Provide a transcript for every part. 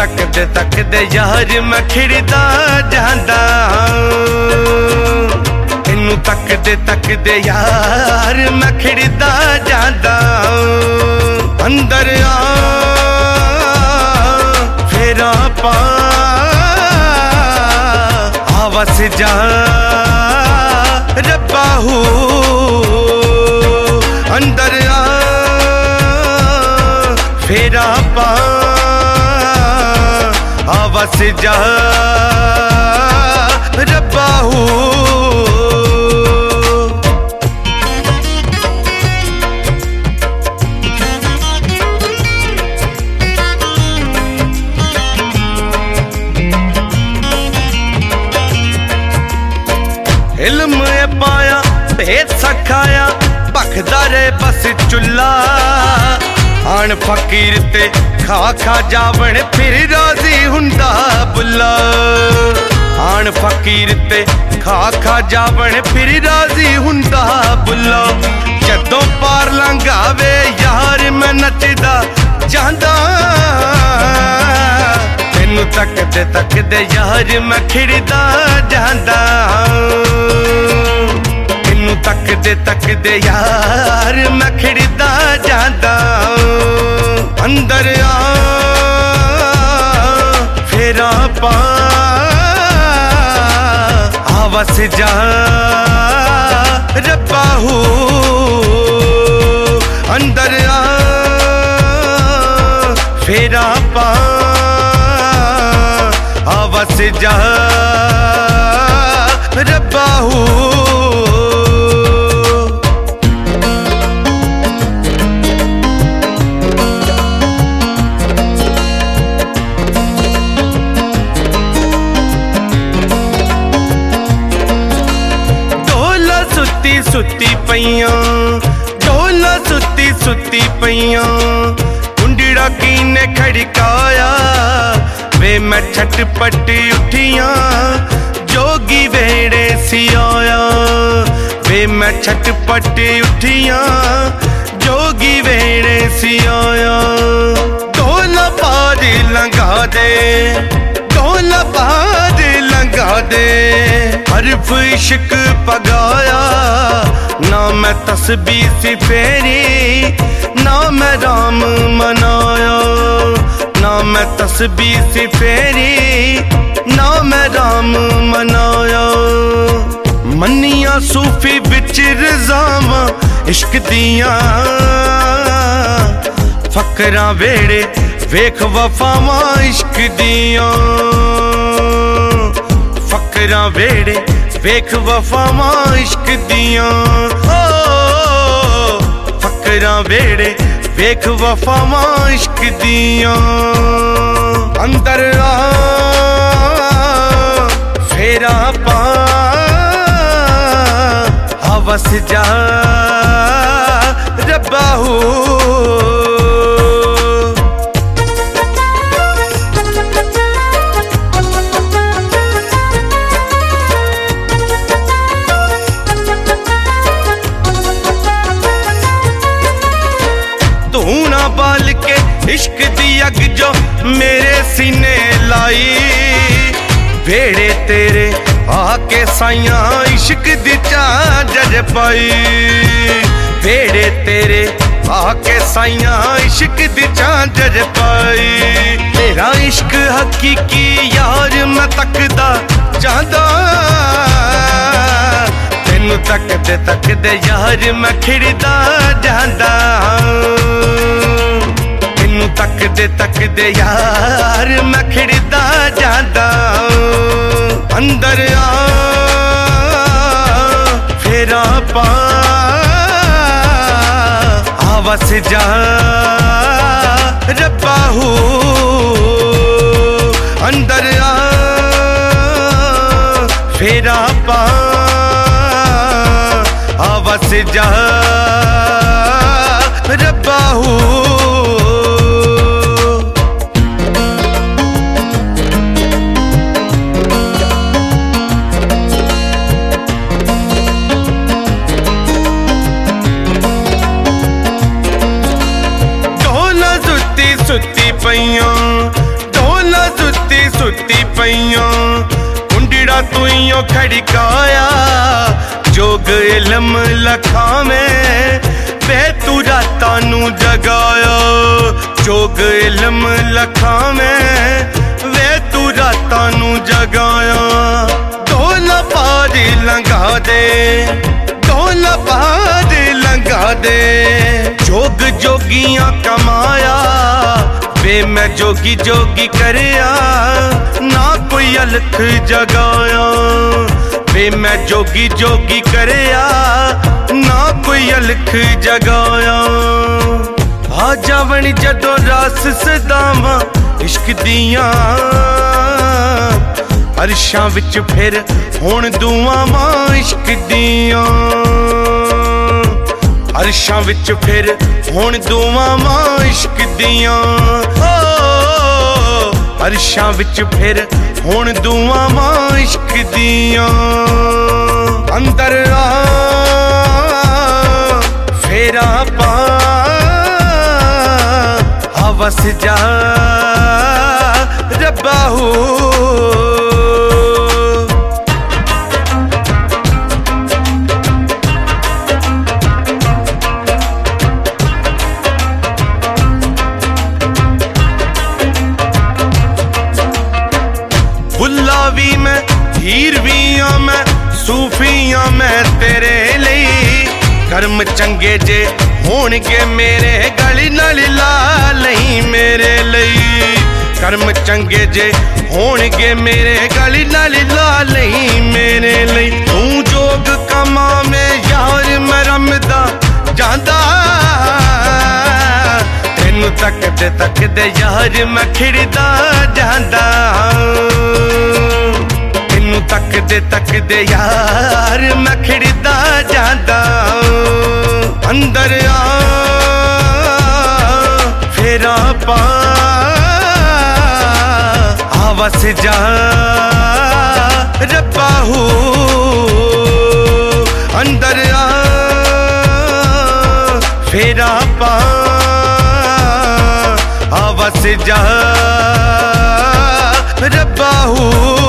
तकदे यार मैं खिड़दा जांदा तेनू तकदे यार मैं खिड़दा जांदा अंदर आ फेरा पा आवास जा रब्बाहू अंदर आ फेरा पा आवास जा रब्बाहू इल्म पाया भेद सखाया भखदा रे बस चुल्ला आन फकीर ते खा खा जावण फिर राजी हुंदा बुल्ला आन फकीर ते खा खा जावण फिर राजी हुंदा बुल्ला जदों पार लंघावे यार मैं नचदा जांदा तेनू तकदे यार मैं खिड़दा जांदा तेनू तकदे यार मैं खिड़दा जांदा अंदर आ फेरा पा आवास जा रब्बाहू अंदर आ फेरा पा आवास जा रब्बाहू सुती पईयां ढोला सुती पईयां कुंडड़ा कीने खड़काया वे मैं छटपट उठियां जोगी वेड़े सी आया वे मैं छटपट उठियां जोगी वेड़े सी आया ढोला पार लंघा दे ढोला पार लंघा दे हरफ इश्क पगाया ना मैं तस्बीह सी फेरी ना मैं राम मनाया ना मैं तस्बीह सी फेरी ना मैं राम मनाया मनिया सूफी बिच रज़ावां इश्क दियां फकरां वेड़े वेख वफावां इश्क दियां फकरां वेड़े वेख वफावां इश्क दियां फकरां वेड़े वेख वफावां इश्क दियां अंदर आ फेरा पा आवास जा रब्बाहू बाल के इश्क दी अग जो मेरे सीने लाई भेड़े तेरे आके साइया इश्क दी चादर पाई भेड़े तेरे आके साइया इश्क दी चादर पाई तेरा इश्क हकीकी यार मैं तकदा जांदा तेनू तकदे यार मैं खिड़दा जांदा तेनू तकदे यार मैं खिड़दा जांदा अंदर आ फेरा पा आवास जा रब्बाहू अंदर आ फेरा पा आवास जा रब्बाहू सुती पईयां ढोला मेरा तू ही खड़काया जोग इल्म लखावें वे तू रातां नू जगाया जोग इल्म लखावें वे तू रातां नू जगाया ढोला पार लंघा दे ढोला पार लंघा दे जोग जोगियां कमाया वे मैं जोगी जोगी करया ना कोई अलख जगाया वे मैं जोगी जोगी करया ना कोई अलख जगाया आ जावण जदों रास सदावां इश्क दियां अरशां विच फिर हुण दुआवां इश्क दियां अरशां विच फिर हुण दुआवां इश्क दियां अरशां विच फिर हुण दुआवां इश्क दियां अंदर आ फेरा पा हवस जा रब्बा हो भी मैं हीर भी हाँ मैं सूफियां मैं तेरे लिए कर्म चंगे जे होणगे मेरे गली नाल ला नहीं मेरे लिए कर्म चंगे जे होणगे मेरे गली नाल ला नहीं मेरे लिए तू जोग कमा में यार मैं रमदा जांदा तेनू तकदे यार मैं खिड़दा जांदा तकदे यार मैं खिड़दा जांदा अंदर आ फेरा पा हवस जा रब्बा हो अंदर आ फेरा पा हवस जा रब्बा हो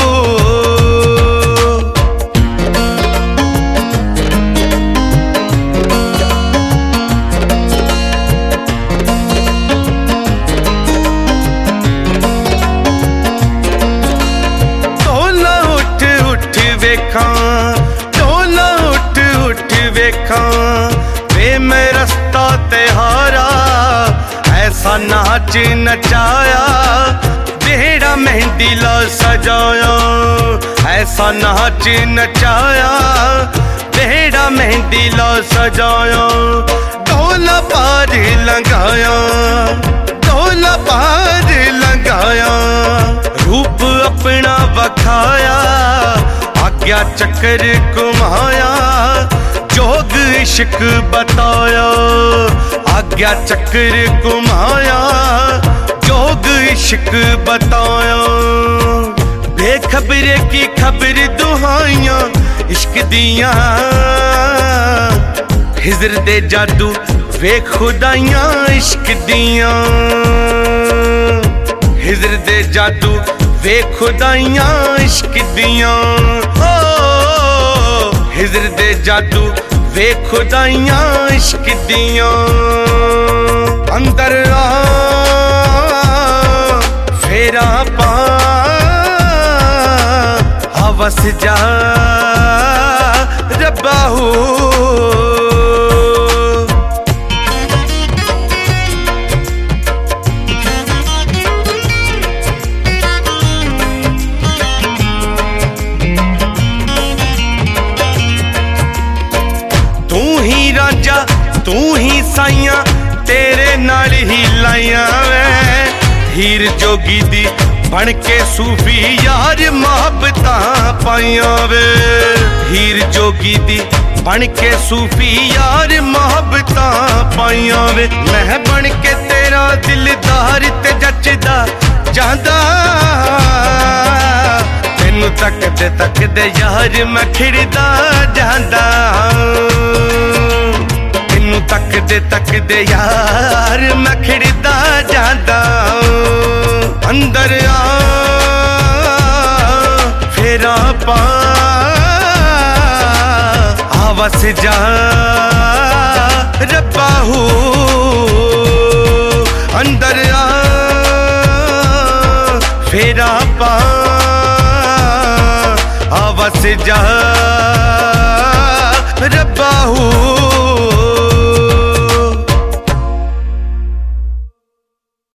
ढोला उठ उठ वेखा वे मैं रस्ता तेहारा ऐसा नाच नचाया बेड़ा मेहंदी ला सजाया ऐसा नाच नचाया बेड़ा मेहंदी ला सजाया ढोला पार लंघाया ढोला पार लंघाया रूप अपना वखाया आज्ञा चक्कर घुमाया जोग इश्क बताया आज्ञा चक्कर घुमाया जोग इश्क बताया बेखबरे की खबर दुहाइयां इश्क दियां हिजर दे जादू वे खुदाइयां इश्क दियां हिजर दे जादू वे खुदाइयां इश्क दियां हिजर दे जादू वे खुदाइयां इश्क दियां अंदर आ फेरा पा हवस जा रब्बा हो तू ही साइयां तेरे नाल ही लाइया वे हीर जोगी दी बन के सूफी यार मोहब्बतां पाइया वे हीर जोगी दी बन के सूफी यार मोहब्बतां पाइया वे मैं बन के तेरा दिलदार ते जचदा जांदा तेनू तकदे यार मैं खिड़दा जांदा तकदे यार मैं खिड़दा जांदा अंदर आ फेरा पा वस जा रब्बाहू अंदर आ फेरा पा वस जा